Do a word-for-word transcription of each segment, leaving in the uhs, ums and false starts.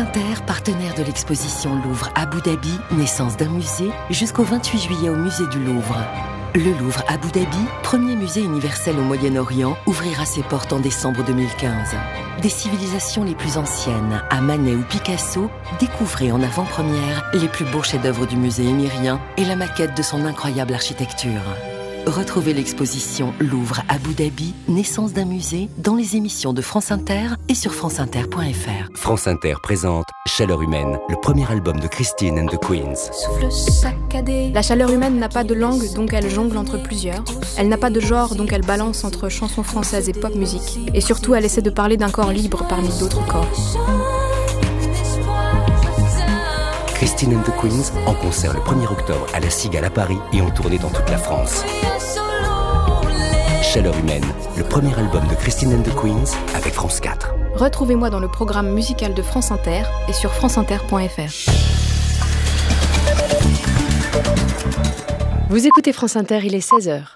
Inter, partenaire de l'exposition Louvre Abu Dhabi, naissance d'un musée, jusqu'au vingt-huit juillet au musée du Louvre. Le Louvre Abu Dhabi, premier musée universel au Moyen-Orient, ouvrira ses portes en décembre deux mille quinze. Des civilisations les plus anciennes, à Manet ou Picasso, découvrez en avant-première les plus beaux chefs-d'œuvre du musée émirien et la maquette de son incroyable architecture. Retrouvez l'exposition Louvre Abu Dhabi, naissance d'un musée, dans les émissions de France Inter et sur franceinter point f r. France Inter présente Chaleur humaine, le premier album de Christine and the Queens. Souffle saccadé. La chaleur humaine n'a pas de langue, donc elle jongle entre plusieurs. Elle n'a pas de genre, donc elle balance entre chansons françaises et pop musique. Et surtout, elle essaie de parler d'un corps libre parmi d'autres corps. Christine and the Queens, en concert le premier octobre à la Cigale à Paris et en tournée dans toute la France. Chaleur humaine, le premier album de Christine and the Queens avec France quatre. Retrouvez-moi dans le programme musical de France Inter et sur franceinter point f r. Vous écoutez France Inter, il est seize heures.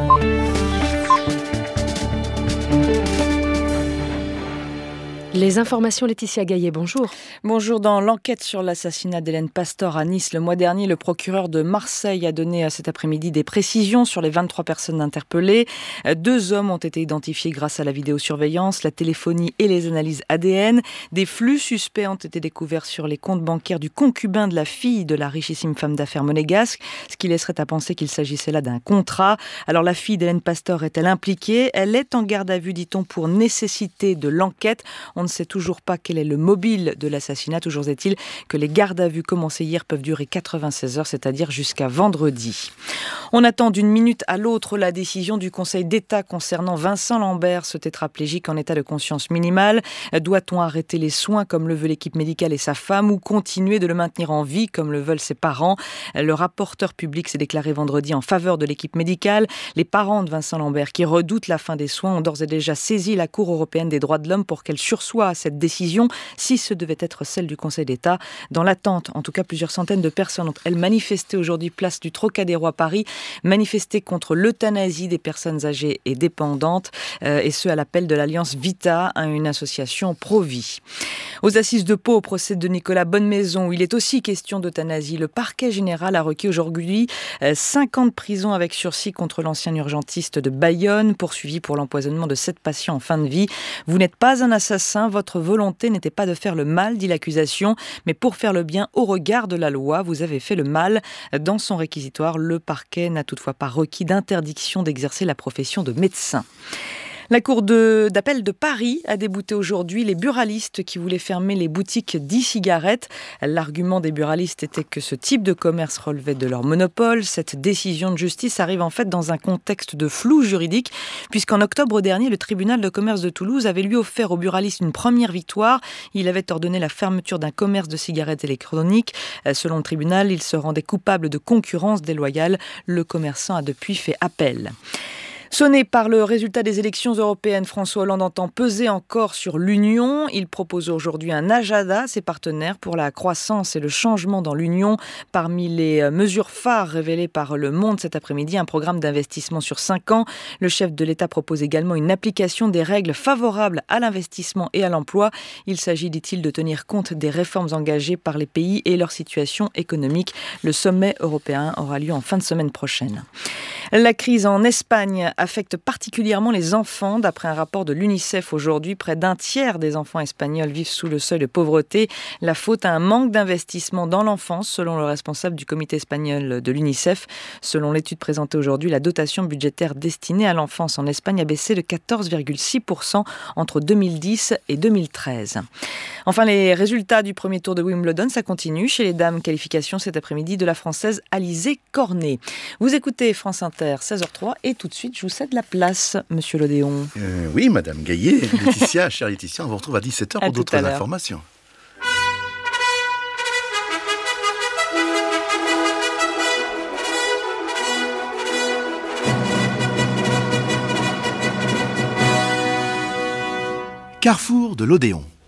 Les informations, Laetitia Gaillet, bonjour. Bonjour. Dans l'enquête sur l'assassinat d'Hélène Pastor à Nice le mois dernier, le procureur de Marseille a donné cet après-midi des précisions sur les vingt-trois personnes interpellées. Deux hommes ont été identifiés grâce à la vidéosurveillance, la téléphonie et les analyses A D N. Des flux suspects ont été découverts sur les comptes bancaires du concubin de la fille de la richissime femme d'affaires monégasque, ce qui laisserait à penser qu'il s'agissait là d'un contrat. Alors la fille d'Hélène Pastor est-elle impliquée ? Elle est en garde à vue, dit-on, pour nécessité de l'enquête. On ne sait toujours pas quel est le mobile de l'assassinat. Toujours est-il que les gardes à vue commencées hier peuvent durer quatre-vingt-seize heures, c'est-à-dire jusqu'à vendredi. On attend d'une minute à l'autre la décision du Conseil d'État concernant Vincent Lambert, ce tétraplégique en état de conscience minimale. Doit-on arrêter les soins comme le veut l'équipe médicale et sa femme ou continuer de le maintenir en vie comme le veulent ses parents ? Le rapporteur public s'est déclaré vendredi en faveur de l'équipe médicale. Les parents de Vincent Lambert, qui redoutent la fin des soins, ont d'ores et déjà saisi la Cour européenne des droits de l'homme pour qu'elle sursoit à cette décision, si ce devait être celle du Conseil d'État. Dans l'attente, en tout cas, plusieurs centaines de personnes ont elles manifesté aujourd'hui place du Trocadéro à Paris, manifesté contre l'euthanasie des personnes âgées et dépendantes, euh, et ce à l'appel de l'Alliance Vita, une association pro-vie. Aux assises de Pau, au procès de Nicolas Bonnemaison, où il est aussi question d'euthanasie, le parquet général a requis aujourd'hui euh, cinq ans de prison avec sursis contre l'ancien urgentiste de Bayonne, poursuivi pour l'empoisonnement de sept patients en fin de vie. Vous n'êtes pas un assassin, votre volonté n'était pas de faire le mal, dit l'accusation, mais pour faire le bien au regard de la loi, vous avez fait le mal. Dans son réquisitoire, le parquet n'a toutefois pas requis d'interdiction d'exercer la profession de médecin. La Cour de, d'appel de Paris a débouté aujourd'hui les buralistes qui voulaient fermer les boutiques d'e-cigarettes. L'argument des buralistes était que ce type de commerce relevait de leur monopole. Cette décision de justice arrive en fait dans un contexte de flou juridique, puisqu'en octobre dernier, le tribunal de commerce de Toulouse avait lui offert aux buralistes une première victoire. Il avait ordonné la fermeture d'un commerce de cigarettes électroniques. Selon le tribunal, il se rendait coupable de concurrence déloyale. Le commerçant a depuis fait appel. Sonné par le résultat des élections européennes, François Hollande entend peser encore sur l'Union. Il propose aujourd'hui un agenda à ses partenaires pour la croissance et le changement dans l'Union. Parmi les mesures phares révélées par Le Monde cet après-midi, un programme d'investissement sur cinq ans. Le chef de l'État propose également une application des règles favorables à l'investissement et à l'emploi. Il s'agit, dit-il, de tenir compte des réformes engagées par les pays et leur situation économique. Le sommet européen aura lieu en fin de semaine prochaine. La crise en Espagne affecte particulièrement les enfants. D'après un rapport de l'UNICEF aujourd'hui, près d'un tiers des enfants espagnols vivent sous le seuil de pauvreté. La faute à un manque d'investissement dans l'enfance, selon le responsable du comité espagnol de l'UNICEF. Selon l'étude présentée aujourd'hui, la dotation budgétaire destinée à l'enfance en Espagne a baissé de quatorze virgule six pour cent entre deux mille dix et deux mille treize. Enfin, les résultats du premier tour de Wimbledon, ça continue. Chez les dames, qualification cet après-midi de la Française Alizé Cornet. Vous écoutez France Inter, seize heures trois, et tout de suite, je vous cède la place, Monsieur Lodéon. Euh, oui, Madame Gaillet, Laetitia, chère Laetitia, on vous retrouve à dix-sept heures pour d'autres informations. Carrefour de l'Odéon.